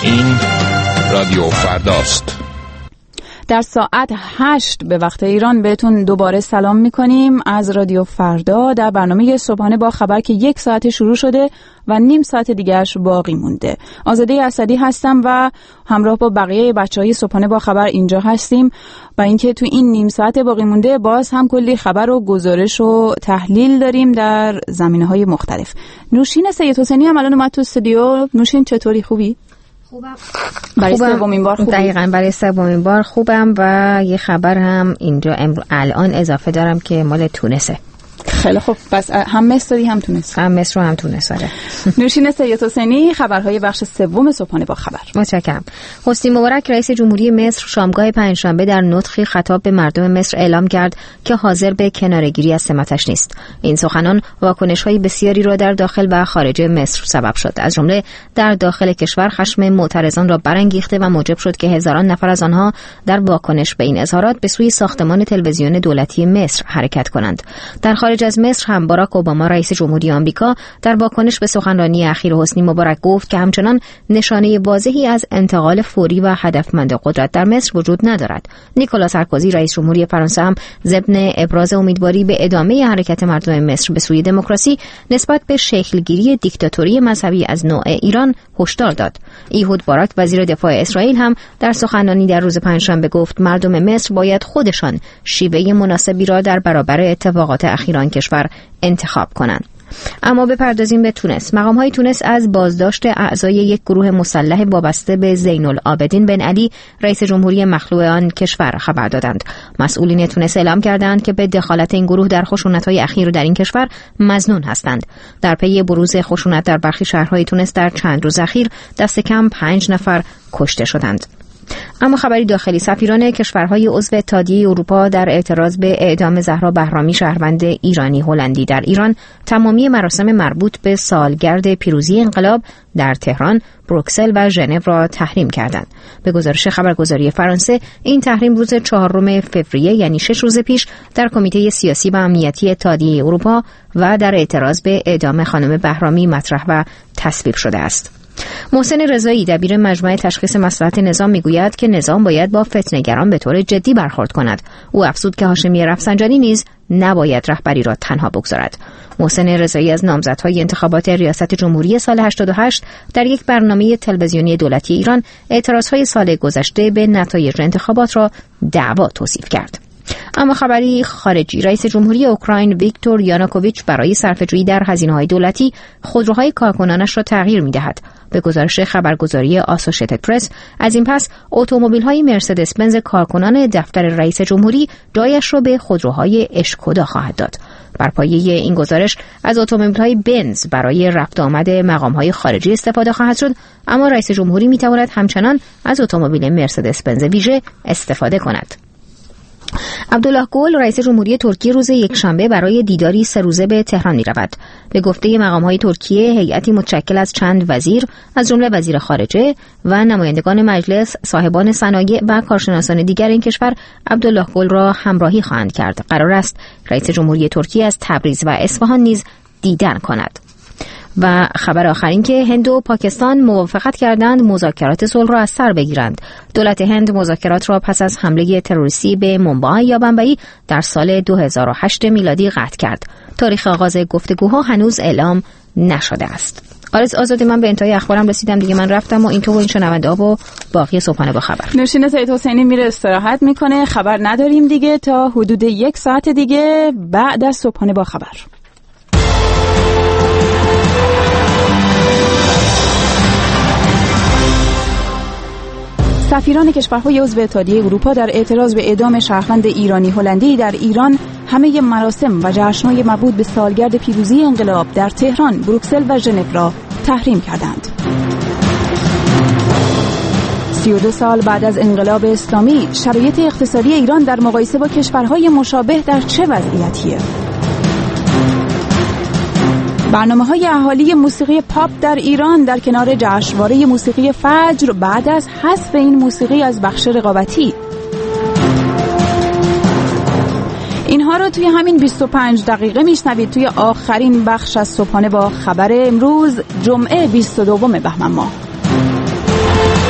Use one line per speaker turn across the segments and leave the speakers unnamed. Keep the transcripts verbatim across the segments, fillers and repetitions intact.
این رادیو فرداست.
در ساعت هشت به وقت ایران بهتون دوباره سلام میکنیم از رادیو فردا در برنامه صبحانه با خبر که یک ساعت شروع شده و نیم ساعت دیگرش باقی مونده. آزاده اسدی هستم و همراه با بقیه بچهای صبحانه با خبر اینجا هستیم و اینکه تو این نیم ساعت باقی مونده باز هم کلی خبر و گزارش و تحلیل داریم در زمینه‌های مختلف. نوشین سید حسینی هم الان اومد تو استودیو. نوشین چطوری؟ خوبی؟
خوبم.
برای سومین بار خوبی؟
دقیقاً برای سومین بار خوبم و یه خبر هم اینجا امروز الان اضافه دارم که مال تونسه.
خیلی خوب، پس هم مصر هم تونس.
هم مصر و هم تونس. آره.
نوشین سید حسینی، خبرهای بخش سوم صبحانه با خبر.
متشکرم. حسنی مبارک رئیس جمهوری مصر شامگاه پنجشنبه در نطقی خطاب به مردم مصر اعلام کرد که حاضر به کناره‌گیری از سمتش نیست. این سخنان واکنش‌های بسیاری را در داخل و خارج مصر سبب شد. از جمله در داخل کشور خشم معترضان را برانگیخته و موجب شد که هزاران نفر از آنها در واکنش به این اظهارات به سوی ساختمان تلویزیون دولتی مصر حرکت کنند. در خارج از مصر هم باراک اوباما رئیس جمهوری آمریکا در واکنش به سخنرانی اخیر حسنی مبارک گفت که همچنان نشانه واضحی از انتقال فوری و هدفمند قدرت در مصر وجود ندارد. نیکولا سارکوزی رئیس جمهوری فرانسه هم ضمن ابراز امیدواری به ادامه حرکت مردم مصر به سوی دموکراسی نسبت به شکلگیری دیکتاتوری مذهبی از نوع ایران هشدار داد. ایهود باراک وزیر دفاع اسرائیل هم در سخنرانی در روز پنجشنبه گفت مردم مصر باید خودشان شیوه مناسبی را در برابر اتفاقات اخیر آن کشور انتخاب کنند. اما بپردازیم به تونس. مقام‌های تونس از بازداشت اعضای یک گروه مسلح وابسته به زین العابدین بن علی رئیس جمهوری مخلوع آن کشور خبر دادند. مسئولین تونس اعلام کردند که به دخالت این گروه در خشونت‌های اخیر در این کشور مظنون هستند. در پی بروز خشونت در برخی شهرهای تونس در چند روز اخیر دست کم پنج نفر کشته شدند. اما خبری داخلی، سفیران کشورهای عضو اتحادیه اروپا در اعتراض به اعدام زهرا بهرامی شهروند ایرانی هلندی در ایران تمامی مراسم مربوط به سالگرد پیروزی انقلاب در تهران، بروکسل و ژنو را تحریم کردند. به گزارش خبرگزاری فرانسه این تحریم روز چهارم فوریه یعنی شش روز پیش در کمیته سیاسی و امنیتی اتحادیه اروپا و در اعتراض به اعدام خانم بهرامی مطرح و تصویب شده است. محسن رضایی دبیر مجمع تشخیص مصلحت نظام میگوید که نظام باید با فتنه‌گران به طور جدی برخورد کند. او افزود که هاشمی رفسنجانی نیز نباید رهبری را تنها بگذارد. محسن رضایی از نامزدهای انتخابات ریاست جمهوری سال هشتاد و هشت در یک برنامه تلویزیونی دولتی ایران اعتراضهای سال گذشته به نتایج انتخابات را دعوا توصیف کرد. اما خبری خارجی، رئیس جمهوری اوکراین ویکتور یانوکوویچ برای صرفه‌جویی در هزینه‌های دولتی خودروهای کارکنانش را تغییر می‌دهد. به گزارش خبرگزاری آسوشیتد پرس از این پس اتومبیل‌های مرسدس بنز کارکنان دفتر رئیس جمهوری جایش را به خودروهای اشکودا خواهد داد. بر پایه این گزارش از اتومبیل‌های بنز برای رفت آمد مقام‌های خارجی استفاده خواهد شد، اما رئیس جمهوری می‌تواند همچنان از اتومبیل مرسدس بنز ویژه استفاده کند. عبدالله گل رئیس جمهوری ترکیه روز یکشنبه برای دیداری سه روزه به تهران می‌رود. به گفته مقام‌های ترکیه هیئتی متشکل از چند وزیر از جمله وزیر خارجه و نمایندگان مجلس، صاحبان صنایع و کارشناسان دیگر این کشور عبدالله گل را همراهی خواهند کرد. قرار است رئیس جمهوری ترکیه از تبریز و اصفهان نیز دیدن کند. و خبر آخر این که هند و پاکستان موافقت کردند مذاکرات صلح را از سر بگیرند. دولت هند مذاکرات را پس از حمله تروریستی به مومبای یا بمبئی در سال دو هزار و هشت میلادی قطع کرد. تاریخ آغاز گفتگوها هنوز اعلام نشده است. آرز آزاده، من به انتهای اخبارم رسیدم دیگه. من رفتم و این تو و این شنونده ها و باقی صبحانه با خبر.
نوشین سید حسینی میره استراحت میکنه. خبر نداریم دیگه تا حدود یک ساعت دیگه بعد از صبحانه با خبر. سفیران کشورهای عضو اتحادیه اروپا در اعتراض به اعدام شهروند ایرانی هلندی در ایران همه مراسم و جشن‌های مربوط به سالگرد پیروزی انقلاب در تهران، بروکسل و ژنو را تحریم کردند. سی و دو سال بعد از انقلاب اسلامی، شرایط اقتصادی ایران در مقایسه با کشورهای مشابه در چه وضعیتیه؟ برنامه‌های اهالی موسیقی پاپ در ایران در کنار جشنواره موسیقی فجر بعد از حذف این موسیقی از بخش رقابتی. اینها رو توی همین بیست و پنج دقیقه میشنوید توی آخرین بخش از صبحانه با خبر امروز جمعه بیست و دو بهمن ماه.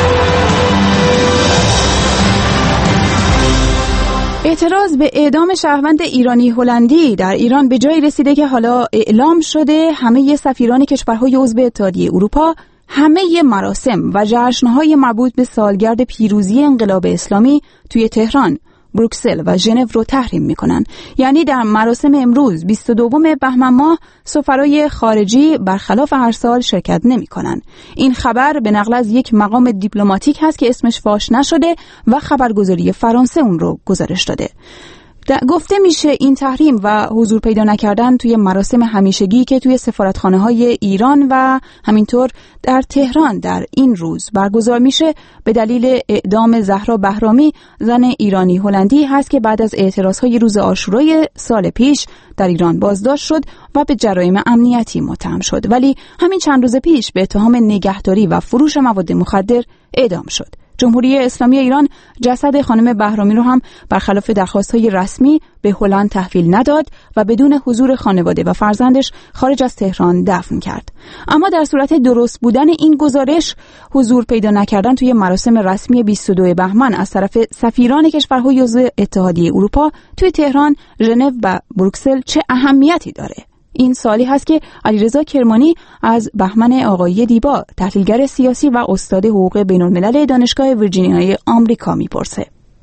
اعتراض به اعدام شهروند ایرانی هلندی در ایران به جایی رسیده که حالا اعلام شده همه سفیران کشورهای عضو اتحادیه اروپا همه مراسم و جشن‌های مربوط به سالگرد پیروزی انقلاب اسلامی توی تهران، بروکسل و ژنو رو تحریم میکنن. یعنی در مراسم امروز بیست و دوم بهمن ماه سفرای خارجی برخلاف هر سال شرکت نمیکنن. این خبر به نقل از یک مقام دیپلماتیک هست که اسمش فاش نشده و خبرگزاری فرانسه اون رو گزارش داده. گفته میشه این تحریم و حضور پیدا نکردن توی مراسم همیشگی که توی سفارتخانه‌های ایران و همینطور در تهران در این روز برگزار میشه به دلیل اعدام زهرا بهرامی، زن ایرانی هلندی هست که بعد از اعتراضهای روز عاشورای سال پیش در ایران بازداشت شد و به جرایم امنیتی متهم شد، ولی همین چند روز پیش به اتهام نگهداری و فروش مواد مخدر اعدام شد. جمهوری اسلامی ایران جسد خانم بهرامی رو هم برخلاف درخواست‌های رسمی به هلند تحویل نداد و بدون حضور خانواده و فرزندش خارج از تهران دفن کرد. اما در صورت درست بودن این گزارش، حضور پیدا نکردن توی مراسم رسمی بیست و دوم بهمن از طرف سفیران کشورهای عضو اتحادیه اروپا توی تهران، ژنو و بروکسل چه اهمیتی داره؟ این سوالی هست که علیرضا کرمانی از بهمن آقایی دیبا، تحلیلگر سیاسی و استاد حقوق بین‌الملل دانشگاه ویرجینیای آمریکا میپرسه.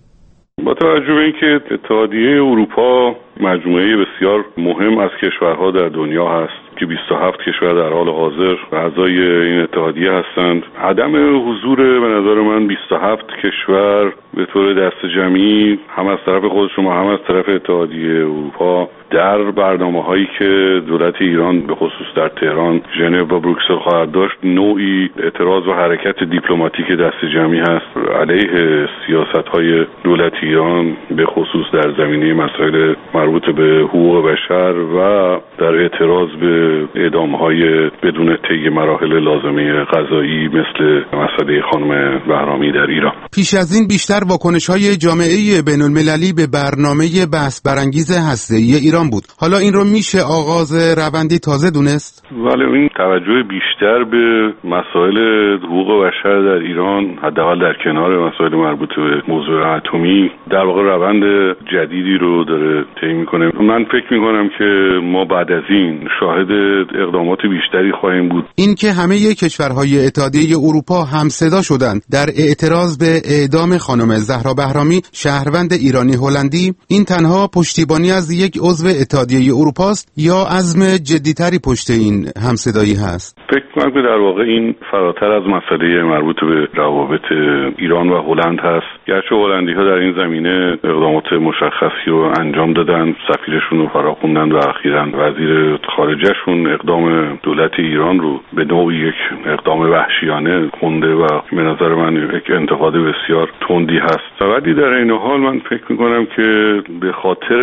با توجه به اینکه اتحادیه اروپا مجموعه بسیار مهم از کشورها در دنیا هست که بیست و هفت کشور در حال حاضر اعضای این اتحادیه هستند، عدم حضور به نظر من بیست و هفت کشور به طور دست جمعی هم از طرف خودشون و هم از طرف اتحادیه اروپا در برنامه‌هایی که دولت ایران به خصوص در تهران، ژنو و بروکسل خواهد داشت نوعی اعتراض و حرکت دیپلماتیک دست جمعی هست علیه سیاست‌های دولت ایران به خصوص در زمینه مسائل مربوط به حقوق بشر و در اعتراض به اعدام‌های بدون طی مراحل لازمه قضایی مثل مسئله خانم بهرامی در ایران.
پیش از این بیشتر واکنش‌های جامعه بین‌المللی به برنامه بحث برانگیز هسته‌ای ایران بود. حالا این رو میشه آغاز روندی تازه دونست؟
ولی این توجه بیشتر به مسائل حقوق بشر در ایران، حداقل در کنار مسائل مربوط به موضوع اتمی، در واقع روند جدیدی رو داره طی می‌کنه. من فکر می‌کنم که ما بعد از این شاهد اقدامات بیشتری خواهیم بود.
این که همه کشورهای اتحادیه اروپا همصدا شدند در اعتراض به اعدام خانم زهرا بهرامی، شهروند ایرانی هلندی، این تنها پشتیبانی از یک عضو اتحادیه اروپا است یا عزم جدی‌تری پشت این همصدایی هست؟
فکر کنم که در واقع این فراتر از مسئله مربوط به روابط ایران و هلند هست. گرچه هلندی‌ها در این زمینه اقدامات مشخصی رو انجام دادن، سفیرشون رو فراخوندن و اخیراً وزیر خارجه‌شون اقدام دولت ایران رو به نوعی یک اقدام وحشیانه خونده و به نظر من یک انتقاد بسیار تندی هست. ولی در این حال من فکر می‌کنم که به خاطر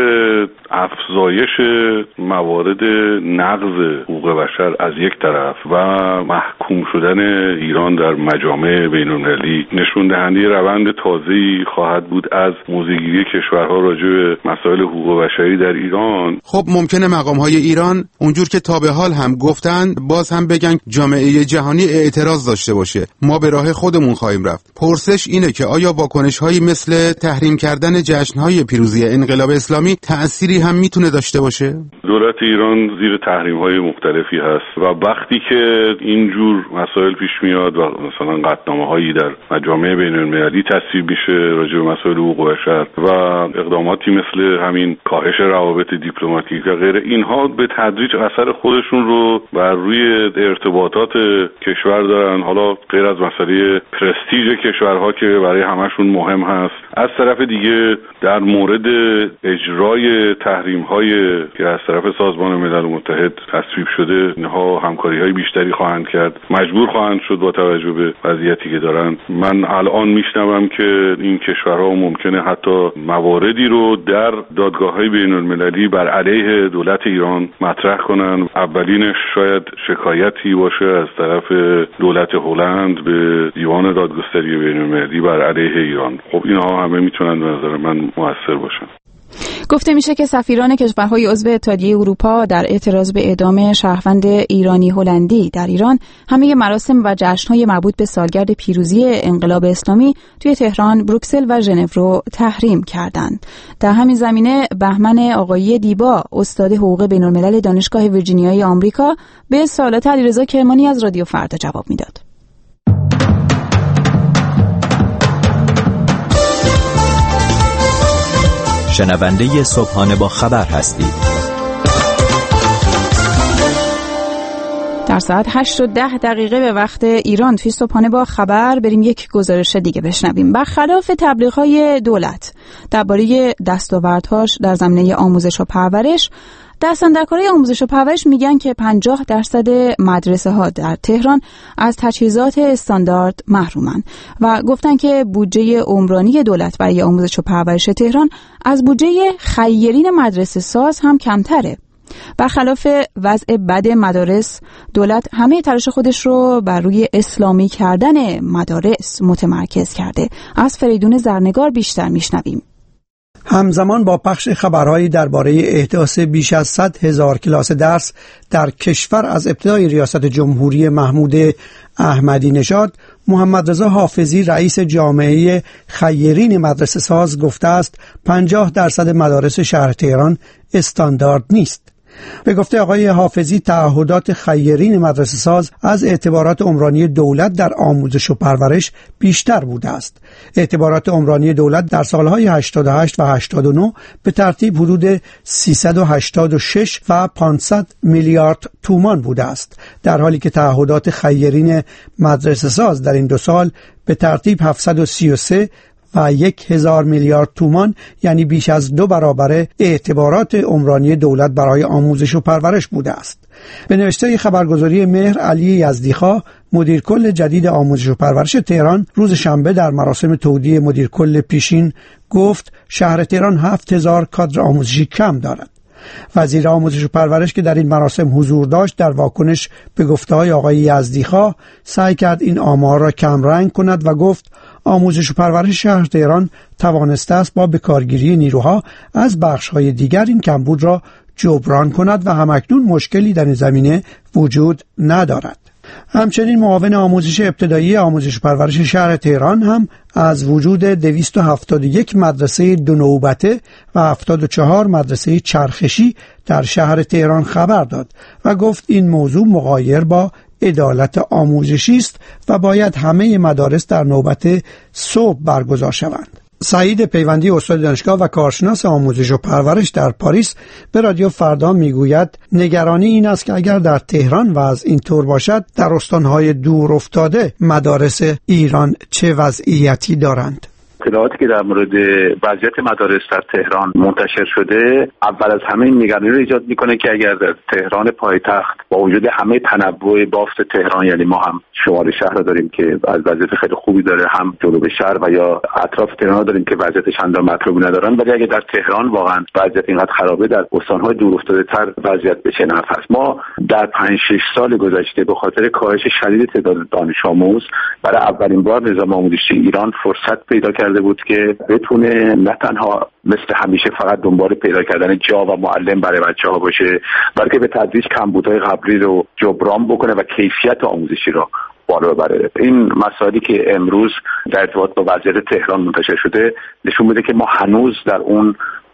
افزایش موارد نقض حقوق بشر از یک طرف و محکوم شدن ایران در مجامع بین‌المللی نشون دهنده روند تازه‌ای خواهد بود از موضع‌گیری کشورها راجع به مسائل حقوق بشری در ایران.
خب ممکنه مقام‌های ایران اونجور که تا به حال هم گفتن باز هم بگن جامعه جهانی اعتراض داشته باشه، ما به راه خودمون خواهیم رفت. پرسش اینه که آیا واکنش‌هایی مثل تحریم کردن جشن‌های پیروزی انقلاب اسلامی تأثیری هم میتونه داشته باشه؟
دولت ایران زیر تحریم‌های مختلفی هست و وقتی که اینجور مسائل پیش میاد و مثلا قطعنامه‌هایی در مجامع بین‌المللی تصویب میشه راجع به مسائل حقوق بشر و اقداماتی مثل همین کاهش روابط دیپلماتیک و غیره، اینها به تدریج اثر خودشون رو بر روی ارتباطات کشور دارن. حالا غیر از مسئله پرستیژ کشورها که برای همشون مهم هست، از طرف دیگه در مورد اجرای تحریم‌های که از طرف سازمان ملل متحد تصویب شده، اینها همکاری‌های بیشتری خواهند کرد، مجبور خواهند شد با توجه به وضعیتی که دارن. من الان میشنوم که این کشورها ممکنه حتی مواردی رو در دادگاه‌های بین‌المللی بر علیه دولت ایران مطرح کنن. اولینش شاید شکایتی باشه از طرف دولت هلند به دیوان دادگستری بین‌المللی بر علیه ایران. خب اینها همه میتونن به نظر من مؤثر باشن.
گفته میشه که سفیران کشورهای عضو اتحادیه اروپا در اعتراض به اعدام شهروند ایرانی هلندی در ایران همه مراسم و جشن‌های مربوط به سالگرد پیروزی انقلاب اسلامی توی تهران، بروکسل و ژنو رو تحریم کردند. در همین زمینه بهمن آقایی دیبا، استاد حقوق بین‌الملل دانشگاه ویرجینیای آمریکا، به سوالات علیرضا کرمانی از رادیو فردا جواب میداد.
شنونده صبحانه با خبر هستید.
در ساعت هشت و ده دقیقه به وقت ایران توی صبحانه با خبر بریم یک گزارش دیگه بشنویم. برخلاف تبلیغ‌های دولت درباره دستاوردهاش در زمینه آموزش و پرورش، دستاندرکارای آموزش و پرورش میگن که پنجاه درصد مدرسه ها در تهران از تجهیزات استاندارد محرومن و گفتن که بودجه عمرانی دولت برای آموزش و پرورش تهران از بودجه خیرین مدرسه ساز هم کمتره. برخلاف وضع بد مدارس، دولت همه تلاش خودش رو بر روی اسلامی کردن مدارس متمرکز کرده. از فریدون زرنگار بیشتر میشنویم.
همزمان با پخش خبرهایی درباره احداث بیش از صد هزار کلاس درس در کشور از ابتدای ریاست جمهوری محمود احمدی نژاد، محمد رضا حافظی رئیس جامعه خیرین مدرسه ساز گفته است پنجاه درصد مدارس شهر تهران استاندارد نیست. به گفته آقای حافظی، تعهدات خیرین مدرسه ساز از اعتبارات عمرانی دولت در آموزش و پرورش بیشتر بوده است. اعتبارات عمرانی دولت در سالهای هشتاد و هشت و هشتاد و نه به ترتیب حدود سیصد و هشتاد و شش و پانصد میلیارد تومان بوده است، در حالی که تعهدات خیرین مدرسه ساز در این دو سال به ترتیب هفتصد و سی و سه و یک هزار میلیارد تومان، یعنی بیش از دو برابر اعتبارات عمرانی دولت برای آموزش و پرورش بوده است. به نوشته خبرگزاری مهر، علی یزدیخواه، مدیر کل جدید آموزش و پرورش تهران، روز شنبه در مراسم تودیع مدیر کل پیشین گفت شهر تهران هفت هزار کادر آموزشی کم دارد. وزیر آموزش و پرورش که در این مراسم حضور داشت، در واکنش به گفته‌های آقای یزدیخواه سعی کرد این آمار را کم رنگ کند و گفت آموزش و پرورش شهر تهران توانسته است با بکارگیری نیروها از بخش‌های دیگر این کمبود را جبران کند و همکنون مشکلی در این زمینه وجود ندارد. همچنین معاون آموزش ابتدایی آموزش و پرورش شهر تهران هم از وجود دویست و هفتاد و یک مدرسه دو نوبته و هفتاد و چهار مدرسه چرخشی در شهر تهران خبر داد و گفت این موضوع مغایر با عدالت آموزشی است و باید همه مدارس در نوبت صبح برگزار شوند. سعید پیوندی، استاد دانشگاه و کارشناس آموزش و پرورش در پاریس، به رادیو فردا میگوید نگرانی این است که اگر در تهران وضع اینطور باشد، در استانهای دور افتاده مدارس ایران چه وضعیتی دارند؟
اطلاعاتی که در مورد وضعیت مدارس در تهران منتشر شده، اول از همه این نگرانی رو ایجاد میکنه که اگر در تهران پایتخت با وجود همه تنوع بافت تهران، یعنی ما هم شمال شهر رو داریم که از وضعیت خیلی خوبی داره، هم جنوب شهر و یا اطراف تهران رو داریم که وضعیتش چندان مطلوبی ندارن، ولی اگر در تهران واقعا وضعیت اینقدر خرابه، در استان‌های دورافتاده‌تر وضعیت به چه نحو است. ما در پنج شش سال گذشته به خاطر کاهش شدید تعداد دانش آموز برای اولین بار نظام آموزشی ایران فرصت پیدا کرده بود که بتونه نه تنها مثل همیشه فقط دنبال پیدا کردن جا و معلم برای بچه‌ها باشه، بلکه به تدریج کمبودهای قبلی رو جبران بکنه و کیفیت آموزشی رو بالا ببره. این مسائلی که امروز در ارتباط با وضعیت تهران منتشر شده نشون میده که ما هنوز در اون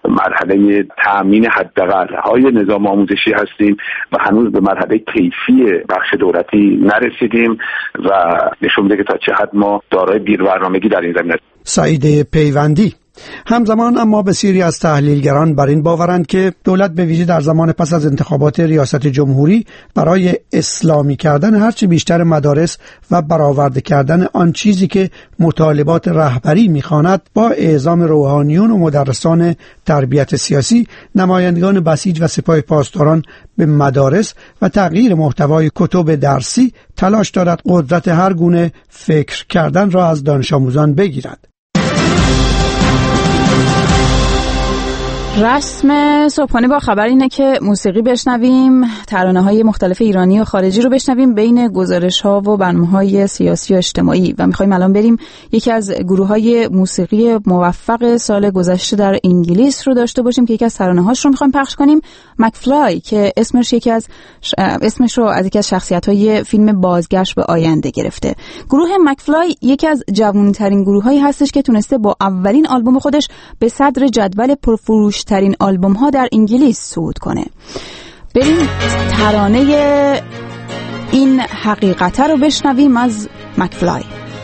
مرحله تأمین حداقل‌های نظام آموزشی هستیم و هنوز به مرحله کیفی بخش دولتی نرسیدیم و نشون میده که تا چه حد ما دارای بی‌برنامگی در این زمینه.
سعید پیوندی. همزمان اما بسیاری از تحلیلگران بر این باورند که دولت به ویژه در زمان پس از انتخابات ریاست جمهوری برای اسلامی کردن هرچه بیشتر مدارس و برآورده کردن آن چیزی که مطالبات رهبری می‌خواند، با اعزام روحانیون و مدرسان تربیت سیاسی، نمایندگان بسیج و سپاه پاسداران به مدارس و تغییر محتوای کتب درسی تلاش دارد قدرت هر گونه فکر کردن را از دانش آموزان بگیرد.
رسم صبحانه با خبر اینه که موسیقی بشنویم، ترانه‌های مختلف ایرانی و خارجی رو بشنویم بین گزارش‌ها و برنامه‌های سیاسی و اجتماعی و می‌خوایم الان بریم یکی از گروه‌های موسیقی موفق سال گذشته در انگلیس رو داشته باشیم که یکی از ترانه‌هاش رو می‌خوایم پخش کنیم، مکفلای، که اسمش یکی از ش... اسمش رو از یکی از شخصیت‌های فیلم بازگشت به آینده گرفته. گروه مکفلای یکی از جوان‌ترین گروه‌هایی هستش که تونسته با اولین آلبوم خودش به صدر جدول پرفروش ترین آلبوم ها در انگلیس صعود کنه. بریم ترانه این حقیقت رو بشنویم از مکفلای.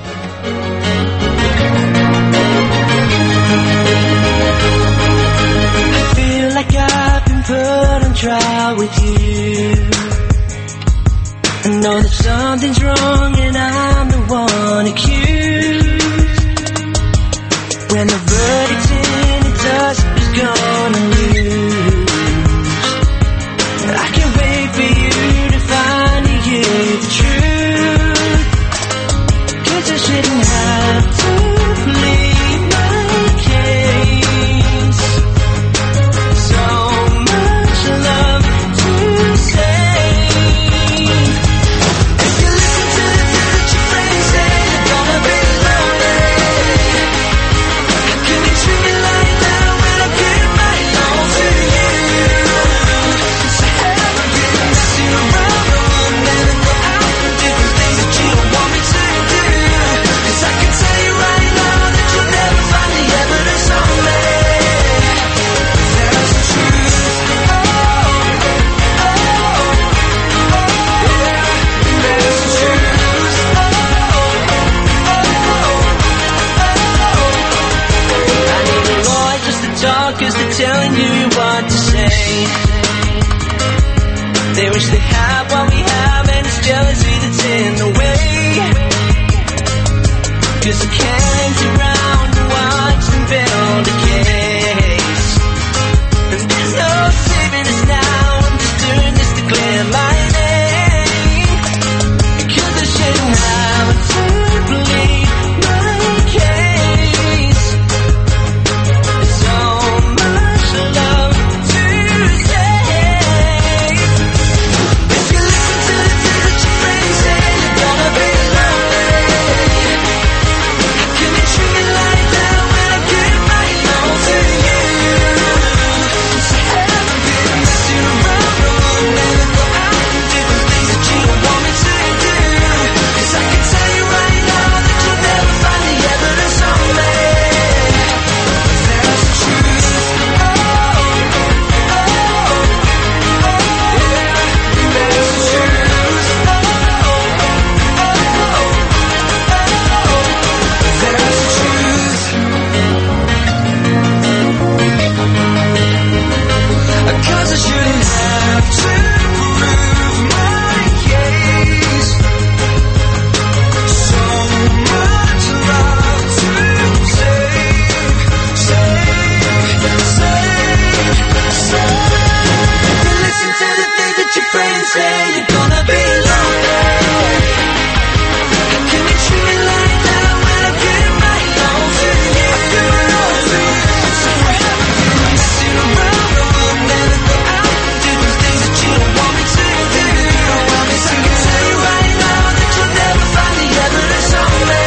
I feel like I've been put on trial with you. I know that something's wrong and I'm the one accused. When the verdict's in, it does gonna lose. I can't wait for you to finally hear the truth. 'Cause I shouldn't have to plead my case. So much love to say. If you listen to the things that your friends say, you're gonna be lonely. How can you treat me like that? Telling you what to say. They wish they had what we have, and it's jealousy that's in the way. 'Cause I can't around and watch them build a case. And there's no saving us now. I'm just doing this to clear my name. Because I shouldn't have to plead my case. So love to say. If you listen to the things that your friends say, you're gonna be lonely. How can you treat me like that when I give my all to you? So haven't been messing around, wrong, never go out and do the things that you don't want me to do. 'Cause I can tell you right now that you'll never find the evidence on me. There's the truth. Cause I shouldn't have to prove my case. So much love to save, save, save, save. You listen to the things that your friends say, you're gonna be lonely. How can you treat me like that when I give my all to you? So I haven't been messing around. Never go out and do the things that you don't want me to do. 'Cause I can tell you right now that you'll never find the evidence on me.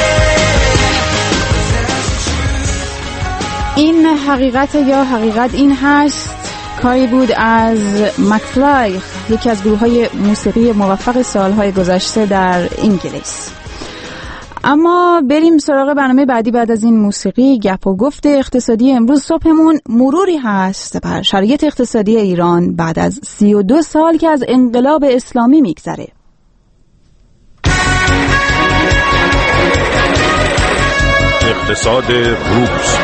این حقیقت یا حقیقت این هست کاری بود از مکفلای، یکی از گروه‌های موسیقی موفق سالهای گذشته در انگلیس. اما بریم سراغ برنامه بعدی. بعد از این موسیقی گپ و گفت اقتصادی امروز صبحمون مروری هست بر شرایط اقتصادی ایران بعد از سی و دو سال که از انقلاب اسلامی میگذره.
اقتصاد روز.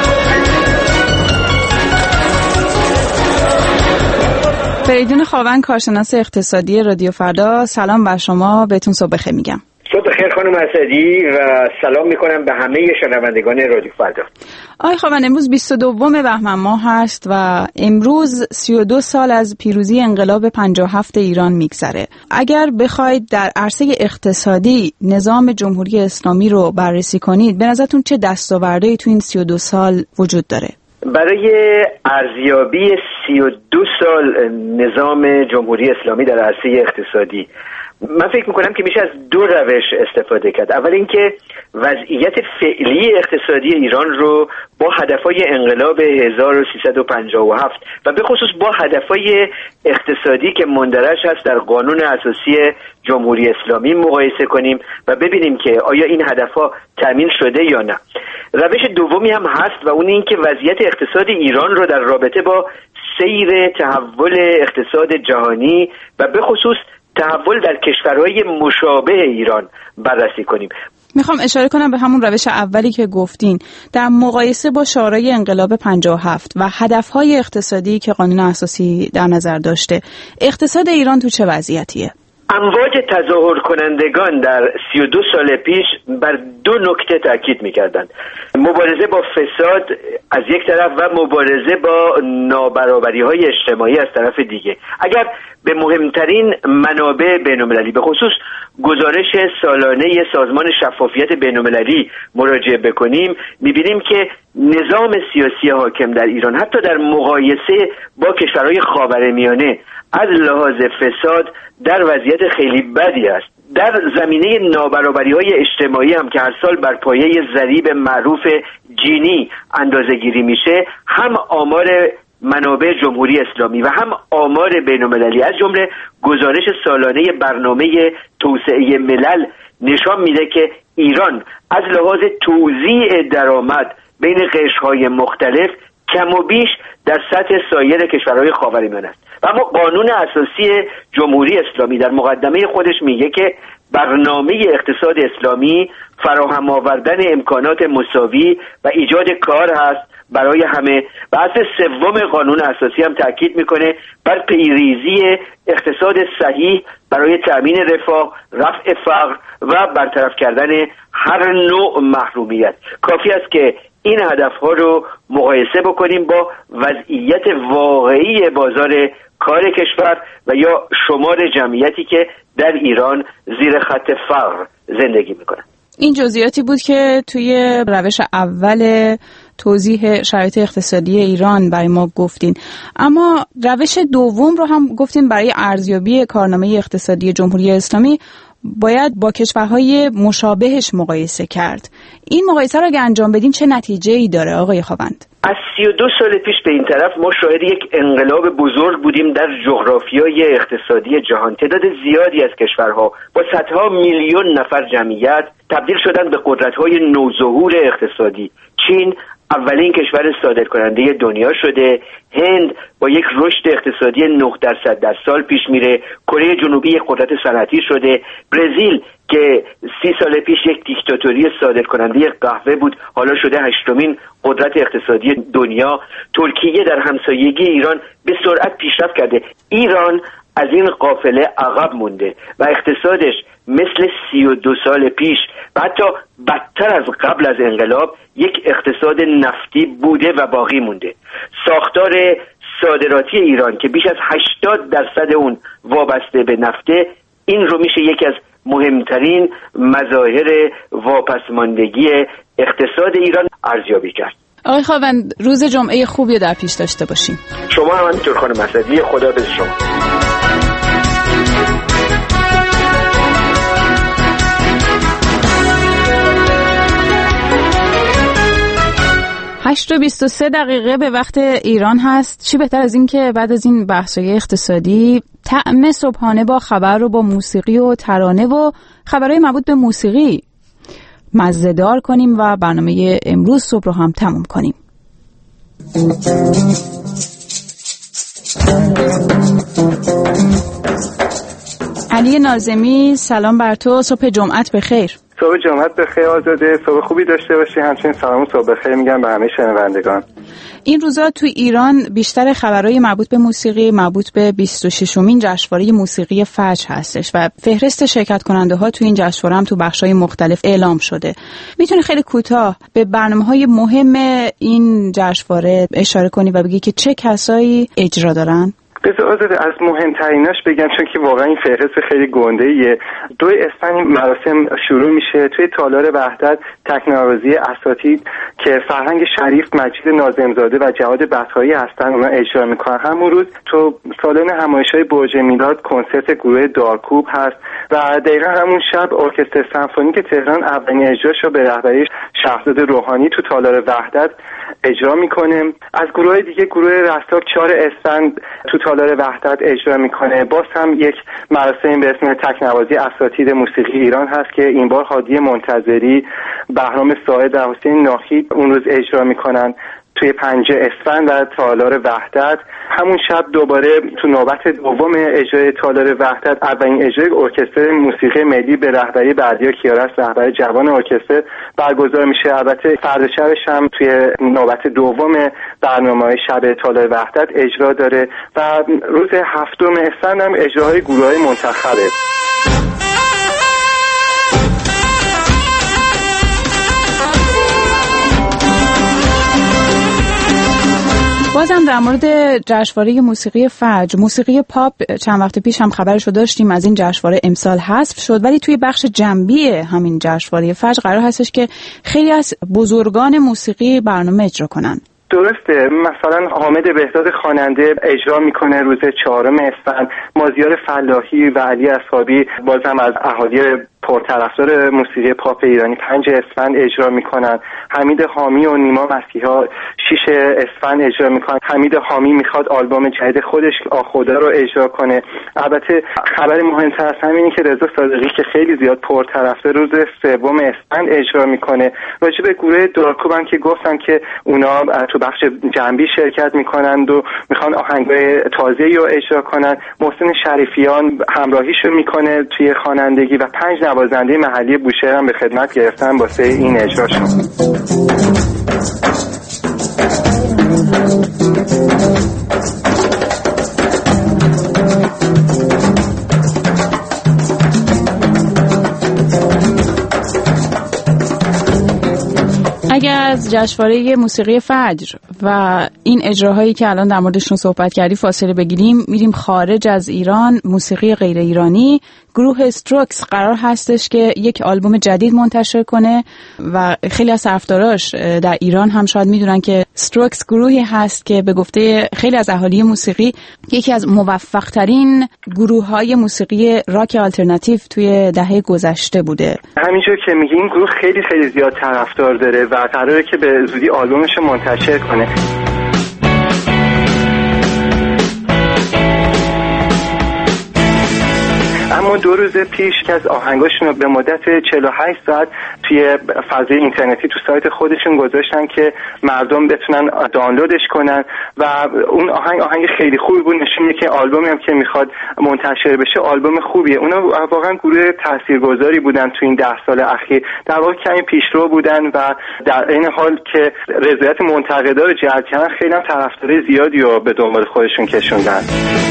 فریدون خاوند، کارشناس اقتصادی رادیو فردا، سلام بر شما، بهتون صبح بخیر میگم.
صبح بخیر خانم اسدی و سلام میکنم به همه شنوندگان رادیو فردا.
آقای خاوند، امروز بیست و دوم بهمن ماه هست و امروز سی و دو سال از پیروزی انقلاب پنجاه و هفت ایران میگذره. اگر بخواید در عرصه اقتصادی نظام جمهوری اسلامی رو بررسی کنید، به نظرتون چه دستاوردهایی تو این سی و دو سال وجود داره؟
برای ارزیابی سی و دو سال نظام جمهوری اسلامی در عرصه اقتصادی من فکر میکنم که میشه از دو روش استفاده کرد. اول اینکه وضعیت فعلی اقتصادی ایران رو با هدفهای انقلاب هزار و سیصد و پنجاه و هفت و به خصوص با هدفهای اقتصادی که مندرج هست در قانون اساسی جمهوری اسلامی مقایسه کنیم و ببینیم که آیا این هدفها تامین شده یا نه. روش دومی هم هست و اون این که وضعیت اقتصاد ایران رو در رابطه با سیر تحول اقتصاد جهانی و به خصوص تحول در کشورهای مشابه ایران بررسی کنیم.
میخوام اشاره کنم به همون روش اولی که گفتین در مقایسه با شورای انقلاب پنجاه و هفت و هدفهای اقتصادی که قانون اساسی در نظر داشته. اقتصاد ایران تو چه وضعیتیه؟
امواج تظاهر کنندگان در سی و دو سال پیش بر دو نکته تاکید می‌کردند: مبارزه با فساد از یک طرف و مبارزه با نابرابری‌های اجتماعی از طرف دیگه. اگر به مهمترین منابع بین‌المللی به خصوص گزارش سالانه سازمان شفافیت بین‌المللی مراجعه بکنیم، می‌بینیم که نظام سیاسی حاکم در ایران حتی در مقایسه با کشورهای خاورمیانه از لحاظ فساد در وضعیت خیلی بدی است. در زمینه نابرابری‌های اجتماعی هم که هر سال بر پایه ضریب معروف جینی اندازه‌گیری میشه، هم آمار منابع جمهوری اسلامی و هم آمار بین‌المللی از جمله گزارش سالانه برنامه توسعه ملل نشان میده که ایران از لحاظ توزیع درآمد بین قشرهای مختلف کم و بیش در سطح سایر کشورهای خاورمیانه است. و اما قانون اساسی جمهوری اسلامی در مقدمه خودش میگه که برنامه اقتصاد اسلامی فراهم آوردن امکانات مساوی و ایجاد کار هست برای همه و اصل سوم قانون اساسی هم تاکید میکنه بر پیریزی اقتصاد صحیح برای تأمین رفاه، رفع فقر و برطرف کردن هر نوع محرومیت. کافی است که این هدفها رو مقایسه بکنیم با وضعیت واقعی بازار کار کشور و یا شمار جمعیتی که در ایران زیر خط فقر زندگی میکنن.
این جزئیاتی بود که توی روش اول توضیح شرایط اقتصادی ایران برای ما گفتین، اما روش دوم رو هم گفتین برای ارزیابی کارنامه اقتصادی جمهوری اسلامی باید با کشورهای مشابهش مقایسه کرد. این مقایسه رو اگه انجام بدیم چه نتیجه‌ای داره آقای خاوند؟
از سی و دو سال پیش به این طرف ما شاهد یک انقلاب بزرگ بودیم در جغرافیای اقتصادی جهان. تعداد زیادی از کشورها با صدها میلیون نفر جمعیت تبدیل شدن به قدرت‌های نوظهور اقتصادی. چین اولین کشور صادر کننده دنیا شده، هند با یک رشد اقتصادی نه درصد در سال پیش میره، کره جنوبی یک قدرت صنعتی شده، برزیل که سی سال پیش یک دیکتاتوری صادر کننده قهوه بود حالا شده هشتمین قدرت اقتصادی دنیا، ترکیه در همسایگی ایران به سرعت پیشرفت کرده. ایران از این قافله عقب مونده و اقتصادش مثل سی و دو سال پیش و حتی بدتر از قبل از انقلاب یک اقتصاد نفتی بوده و باقی مونده. ساختار صادراتی ایران که بیش از هشتاد درصد اون وابسته به نفته، این رو میشه یکی از مهمترین مظاهر واپسماندگی اقتصاد ایران ارزیابی کرد.
آقای خاوند روز جمعه خوبی در پیش داشته باشیم.
شما هم همینطور خانم اسدی، خدا به شما.
هشت و بیست و سه دقیقه به وقت ایران هست. چی بهتر از این که بعد از این بحث‌های اقتصادی طعم صبحانه با خبر رو با موسیقی و ترانه و خبرهای مربوط به موسیقی مزه‌دار کنیم و برنامه امروز صبح رو هم تموم کنیم. علی ناظمی سلام بر تو، صبح جمعت بخیر.
صبح جمعت بخیر آزاده، صبح خوبی داشته باشی. همچنین سلام و صبح بخیر میگم به همه شنوندگان.
این روزا تو ایران بیشتر خبرهای مربوط به موسیقی مربوط به بیست و ششمین جشنواره موسیقی فجر هستش و فهرست شرکت کننده ها تو این جشنواره هم تو بخش‌های مختلف اعلام شده. میتونی خیلی کوتاه به برنامه‌های مهم این جشنواره اشاره کنی و بگی که چه کسایی اجرا دارن؟
بذار آزاده از مهمتریناش بگم چون که واقعا این فهرست خیلی گنده‌ایه. دو اسفند مراسم شروع میشه توی تالار وحدت، تکنوازی اساتید که فرهنگ شریف، مجید ناظمزاده و جواد بطایی هستن، اونا اجرا میکنن. همون روز تو سالن همایش‌های برج میلاد کنسرت گروه دارکوب هست و دقیقا همون شب ارکستر سمفونیک تهران اولین اجراش رو به رهبری شهرزاد روحانی تو تالار وحدت اجرا میکنه. از گروه دیگه گروه رستاک چهار اسفند تو تالار وحدت اجرا میکنه. باز هم یک مراسم به اسم تکنوازی اساتید موسیقی ایران هست که این بار هادی منتظری، بهرام ساعد و حسین ناهید اون روز اجرا میکنن توی پنج اسفند و تالار وحدت. همون شب دوباره تو نوبت دوم اجرای تالار وحدت اولین اجرای ارکستر موسیقی ملی به رهبری بردیا کیارست، رهبر جوان ارکستر، برگزار میشه. البته فردا شبش هم توی نوبت دوم برنامه‌های شب تالار وحدت اجرا داره و روز هفتم اسفند هم اجراهای گروه‌های منتخبه.
بازم در مورد جشنواره موسیقی فجر، موسیقی پاپ چند وقت پیش هم خبرشو داشتیم، از این جشنواره امسال حذف شد، ولی توی بخش جنبی همین جشنواره فجر قرار هستش که خیلی از بزرگان موسیقی برنامه اجرا کنن.
درسته، مثلا حامد بهزاد خواننده اجرا میکنه روز چهارم اسفند، مازیار فلاحی و علی اصحابی بازم از اهالی پرطرفدار موسیقی پاپ ایرانی پنج اسفند اجرا میکنن. حمید حامی و نیما مسیحا شش اسفند اجرا میکنن. حمید حامی میخواد آلبوم جدید خودش آخدا رو اجرا کنه. البته خبر مهمتر از همینه که رضا صادقی که خیلی زیاد پرطرفدار روز سوم اسفند اجرا میکنه. راجع به گروه دارکوب هم که گفتن که اونا تو بخش جنبی شرکت میکنند و میخوان آهنگای تازه‌ای رو اجرا کنن. محسن شریفیان همراهیشو میکنه توی خوانندگی و پنج نوازنده محلی بوشهر هم به خدمت گرفتن واسه این اجراشون.
اگر از جشنواره موسیقی فجر و این اجراهایی که الان در موردشون صحبت کردی فاصله بگیریم، میریم خارج از ایران. موسیقی غیر ایرانی، گروه استروکس قرار هستش که یک آلبوم جدید منتشر کنه و خیلی از طرفداراش در ایران هم شاید میدونن که استروکس گروهی هست که به گفته خیلی از اهالی موسیقی یکی از موفق ترین گروه های موسیقی راک آلترناتیو توی دهه گذشته بوده.
همینجور که میگی این گروه خیلی خیلی زیاد طرفدار داره و قراره که به زودی آلبومش منتشر کنه. اما دو روز پیش که از آهنگاشون رو به مدت چهل و هشت ساعت توی فضای اینترنتی تو سایت خودشون گذاشتن که مردم بتونن دانلودش کنن و اون آهنگ آهنگ خیلی خوبی بود. نشون میده که آلبومی هم که میخواد منتشر بشه آلبوم خوبیه. اونا واقعا گروه تاثیرگذاری بودن تو این ده سال اخیر، در واقع کمی پیشرو بودن و در این حال که رضایت منتقدا رو جلب کردن خیلی هم طرفدار زیادی رو به دنبال خودشون کشوندن.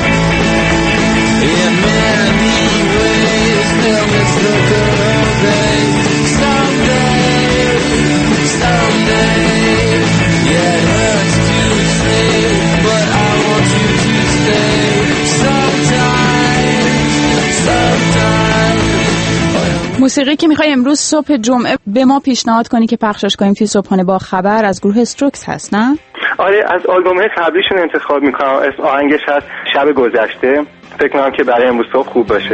موسیقی که میخوای امروز صبح جمعه به ما پیشنهاد کنی که پخشش کنیم توی صبحانه با خبر از گروه استروکس هست، نه؟
آره، از آلبوم‌های قبلیشون انتخاب میکنم. اسم آهنگش هست شب گذشته. فکر میکنم که برای امروز صبح خوب باشه.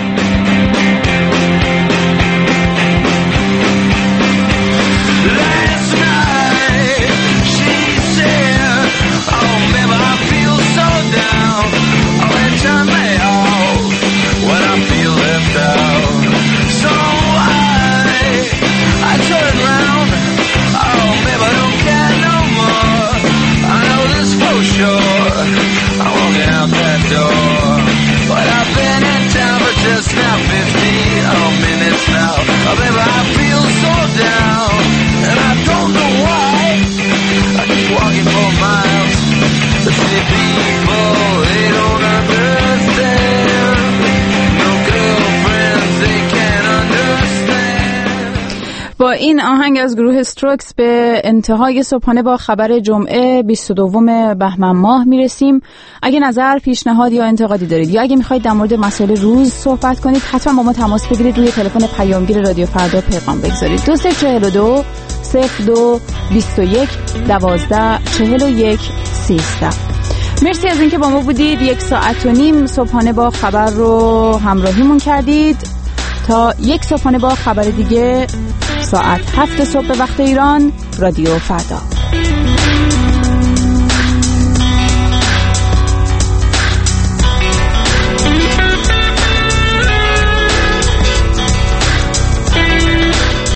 با این آهنگ از گروه استروکس به انتهای صبحانه با خبر جمعه بیست و دوم بهمن ماه میرسیم. اگه نظر، پیشنهاد یا انتقادی دارید یا اگه میخواید در مورد مسائل روز صحبت کنید حتما با ما تماس بگیرید. روی تلفن پیامگیر رادیو فردا پیغام بگذارید. دو سه چهل و دو صفر دو بیست و یک دوازده چهل و یک سیزده. مرسی از اینکه با ما بودید. یک ساعت و نیم صبحانه با خبر رو همراهیمون کردید. تا یک صبحانه با خبر دیگه، ساعت هفت صبح به وقت ایران، رادیو فردا.